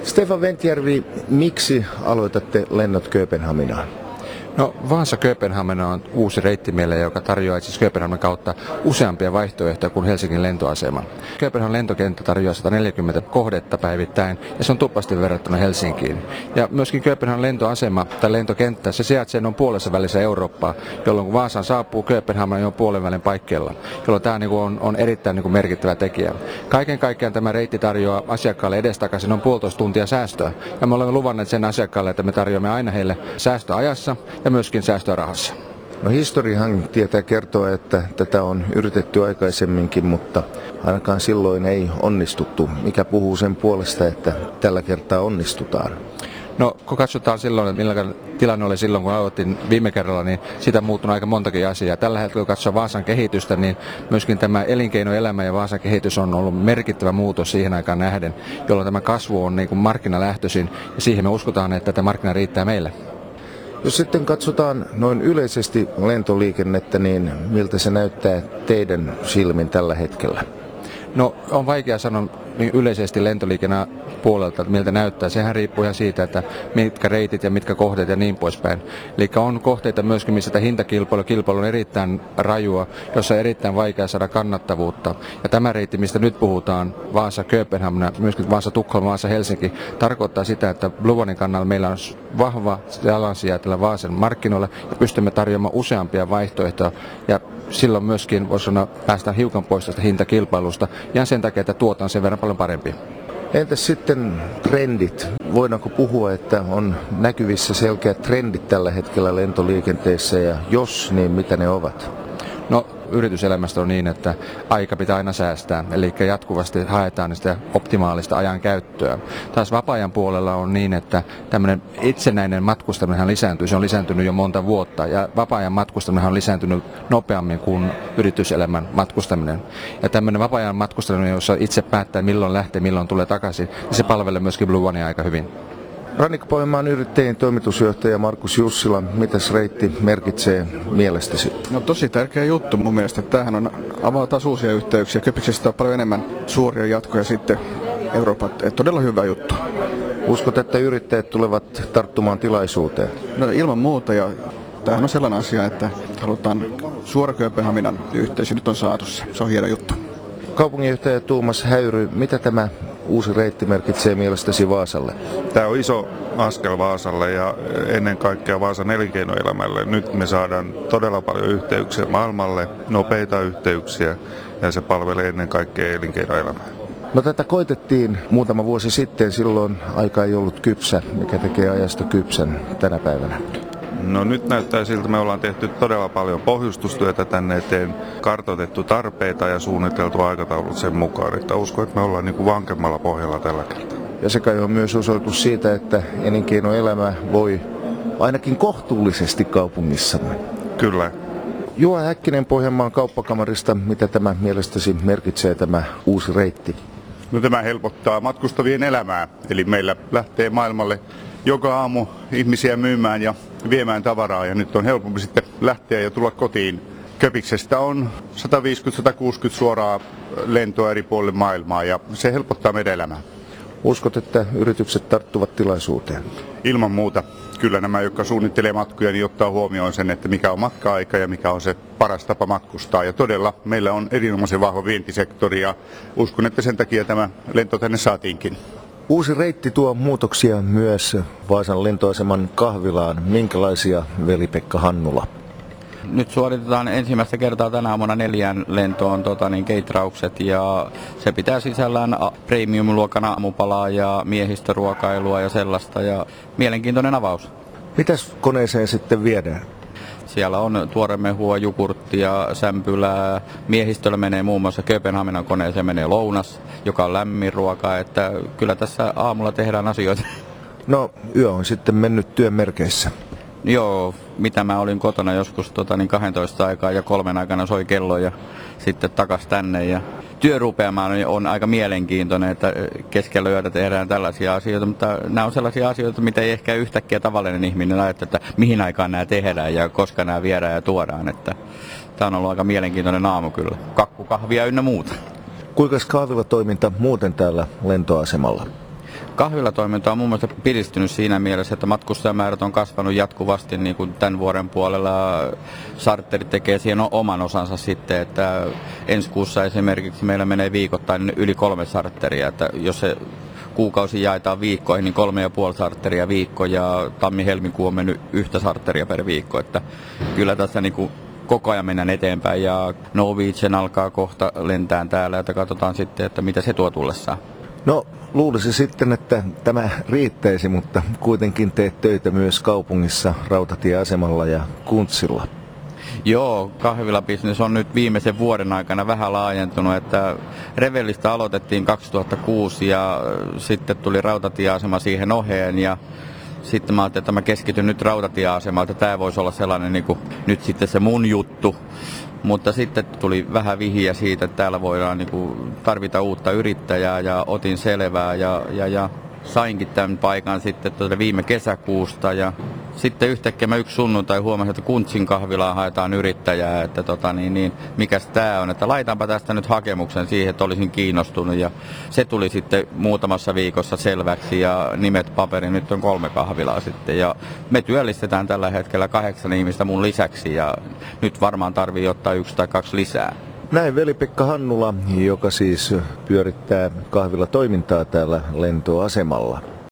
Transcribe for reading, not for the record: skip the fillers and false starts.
Stefan Ventjärvi, miksi aloitatte lennot Kööpenhaminaan? No, Vaasa-Kööpenhamina on uusi reitti meille, joka tarjoaa siis Kööpenhaminan kautta useampia vaihtoehtoja kuin Helsingin lentoasema. Kööpenhaminan lentokenttä tarjoaa 140 kohdetta päivittäin ja se on tuplasti verrattuna Helsinkiin. Ja myöskin Kööpenhaminan lentoasema tai lentokenttä, se sijaitsee noin puolessa välissä Eurooppaa, jolloin kun Vaasaan saapuu Kööpenhamina jo puolen välin paikkeilla, jolloin tämä on erittäin merkittävä tekijä. Kaiken kaikkiaan tämä reitti tarjoaa asiakkaalle edestakaisin noin 1,5 tuntia säästöä ja me olemme luvanneet sen asiakkaalle, että me tarjoamme aina heille säästöajassa ja myöskin säästöä rahassa. No, historiahan tietää kertoa, että tätä on yritetty aikaisemminkin, mutta ainakaan silloin ei onnistuttu. Mikä puhuu sen puolesta, että tällä kertaa onnistutaan? No, kun katsotaan silloin, että millainen tilanne oli silloin, kun aloitin viime kerralla, niin siitä on muuttunut aika montakin asiaa. Tällä hetkellä, kun katsoo Vaasan kehitystä, niin myöskin tämä elinkeinoelämä ja Vaasan kehitys on ollut merkittävä muutos siihen aikaan nähden, jolloin tämä kasvu on markkinalähtöisin ja siihen me uskotaan, että tämä markkina riittää meille. Jos sitten katsotaan noin yleisesti lentoliikennettä, niin miltä se näyttää teidän silmin tällä hetkellä? No, on vaikea sanoa niin yleisesti lentoliikenne puolelta, että miltä näyttää. Sehän riippuu ihan siitä, että mitkä reitit ja mitkä kohteet ja niin poispäin. Eli on kohteita myöskin, missä hintakilpailu on erittäin rajua, jossa on erittäin vaikea saada kannattavuutta. Ja tämä reitti, mistä nyt puhutaan, Vaasa-Kööpenhamina, myöskin Vaasa-Tukholma, Vaasa-Helsinki, tarkoittaa sitä, että Blue Onen kannalla meillä on vahva jalansija tällä Vaasan markkinoilla ja pystymme tarjoamaan useampia vaihtoehtoja. Ja silloin myöskin voisi sanoa, päästään hiukan pois tästä hintakilpailusta ja sen takia, että tuotan sen verran paljon parempi. Entäs sitten trendit? Voidaanko puhua, että on näkyvissä selkeät trendit tällä hetkellä lentoliikenteessä ja jos, niin mitä ne ovat? No, yrityselämästä on niin, että aika pitää aina säästää, eli jatkuvasti haetaan sitä optimaalista ajan käyttöä. Taas vapaa-ajan puolella on niin, että tämmöinen itsenäinen matkustaminen lisääntyy, se on lisääntynyt jo monta vuotta, ja vapaa-ajan matkustaminen on lisääntynyt nopeammin kuin yrityselämän matkustaminen. Ja tämmöinen vapaa-ajan matkustaminen, jossa itse päättää milloin lähtee, milloin tulee takaisin, niin se palvelee myöskin Blue Onea aika hyvin. Rannikko-Pohjanmaan Yrittäjien toimitusjohtaja Markus Jussila, mitäs reitti merkitsee mielestäsi? No, tosi tärkeä juttu mun mielestä. Tämähän on avataan uusia yhteyksiä. Köpiksestä on paljon enemmän suuria jatkoja sitten Euroopan. Todella hyvä juttu. Uskot, että yrittäjät tulevat tarttumaan tilaisuuteen? No, ilman muuta, ja tämähän on sellainen asia, että halutaan suora Kööpenhaminan yhteys ja nyt on saatu se. Se on hieno juttu. Kaupunginjohtaja Tuomas Häyry, mitä tämä uusi reitti merkitsee mielestäsi Vaasalle? Tämä on iso askel Vaasalle ja ennen kaikkea Vaasan elinkeinoelämälle. Nyt me saadaan todella paljon yhteyksiä maailmalle, nopeita yhteyksiä ja se palvelee ennen kaikkea elinkeinoelämää. No, tätä koitettiin muutama vuosi sitten, silloin aika ei ollut kypsä, mikä tekee ajasta kypsän tänä päivänä. No, nyt näyttää siltä, me ollaan tehty todella paljon pohjustustyötä tänne eteen, kartoitettu tarpeita ja suunniteltu aikataulut sen mukaan, että uskon, että me ollaan vankemmalla pohjalla tällä kertaa. Ja se kai on myös osoitus siitä, että elinkeinoelämä voi ainakin kohtuullisesti kaupungissamme. Kyllä. Juha Häkkinen Pohjanmaan kauppakamarista, mitä tämä mielestäsi merkitsee tämä uusi reitti? No, tämä helpottaa matkustavien elämää, eli meillä lähtee maailmalle joka aamu ihmisiä myymään ja viemään tavaraa ja nyt on helpompi sitten lähteä ja tulla kotiin. Köpiksestä on 150-160 suoraa lentoa eri puolille maailmaa ja se helpottaa meidän elämää. Uskot, että yritykset tarttuvat tilaisuuteen? Ilman muuta. Kyllä nämä, jotka suunnittelee matkoja, niin ottaa huomioon sen, että mikä on matka-aika ja mikä on se paras tapa matkustaa. Ja todella meillä on erinomaisen vahva vientisektori ja uskon, että sen takia tämä lento tänne saatiinkin. Uusi reitti tuo muutoksia myös Vaasan lentoaseman kahvilaan. Minkälaisia, Veli-Pekka Hannula? Nyt suoritetaan ensimmäistä kertaa tänä aamuna 4 lentoon keitraukset ja se pitää sisällään premium-luokan aamupalaa ja miehistöruokailua ja sellaista ja mielenkiintoinen avaus. Mitäs koneeseen sitten viedään? Siellä on tuoremehua, jogurttia, sämpylää. Miehistöllä menee muun muassa Kööpenhaminan koneeseen menee lounas, joka on lämmin ruoka, että kyllä tässä aamulla tehdään asioita. No, yö on sitten mennyt työn merkeissä. Joo, mitä mä olin kotona joskus 12 aikaa ja 3 aikana soi kello ja sitten takas tänne. Ja työrupeama on aika mielenkiintoinen, että keskellä yötä tehdään tällaisia asioita, mutta nämä on sellaisia asioita, mitä ei ehkä yhtäkkiä tavallinen ihminen ajattele, että mihin aikaan nämä tehdään ja koska nämä viedään ja tuodaan. Että tämä on ollut aika mielenkiintoinen aamu kyllä. Kakkukahvia ynnä muuta. Kuinka kahvilatoiminta muuten täällä lentoasemalla? Kahvilatoiminta on mun mielestä piristynyt siinä mielessä, että matkustajamäärät on kasvanut jatkuvasti niin kuin tämän vuoden puolella. Charterit tekee siihen oman osansa sitten, että ensi kuussa esimerkiksi meillä menee viikoittain yli 3 charteria, että jos se kuukausi jaetaan viikkoihin, niin 3,5 charteria viikko ja tammi-helmikuu on mennyt 1 charteria per viikko, että kyllä tässä niin kuin koko ajan mennään eteenpäin ja Norwegian alkaa kohta lentää täällä, että katsotaan sitten, että mitä se tuo tullessaan. No, luulisi sitten, että tämä riittäisi, mutta kuitenkin teet töitä myös kaupungissa, rautatieasemalla ja Kuntsilla. Joo, kahvilabisnes on nyt viimeisen vuoden aikana vähän laajentunut, että Revellistä aloitettiin 2006 ja sitten tuli rautatieasema siihen oheen ja sitten mä ajattelin, että mä keskityn nyt rautatieasemalta, tämä voisi olla sellainen niin kuin, nyt sitten se mun juttu. Mutta sitten tuli vähän vihiä siitä, että täällä voidaan niin kuin, tarvita uutta yrittäjää ja otin selvää ja sainkin tämän paikan sitten viime kesäkuusta ja sitten yhtäkkiä mä yksi sunnuntai huomasin, että Kuntsin kahvilaan haetaan yrittäjää, että mikäs tää on, että laitanpa tästä nyt hakemuksen siihen, että olisin kiinnostunut ja se tuli sitten muutamassa viikossa selväksi ja nimet paperin, nyt on 3 kahvilaa sitten ja me työllistetään tällä hetkellä 8 ihmistä mun lisäksi ja nyt varmaan tarvii ottaa 1 tai 2 lisää. Näin Veli-Pekka Hannula, joka siis pyörittää kahvilatoimintaa täällä lentoasemalla.